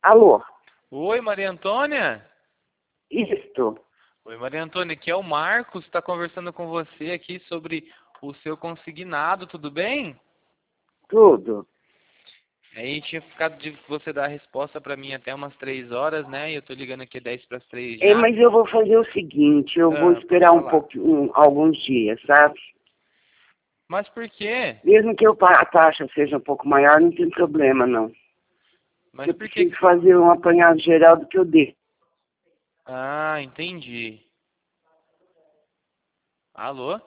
Alô? Oi, Maria Antônia? Isto. Oi, Maria Antônia, aqui é o Marcos, está conversando com você aqui sobre o seu consignado, tudo bem? Tudo. Aí tinha ficado de você dar a resposta para mim até umas 3 horas, né? E eu tô ligando aqui 10 para as 3 É, já. mas eu vou fazer o seguinte, eu vou Pode esperar um falar. pouco, alguns dias, sabe? Mas por quê? Mesmo que a taxa seja um pouco maior, não tem problema, não. Mas Eu por quê? preciso fazer um apanhado geral do que eu dei. Ah, entendi. Alô?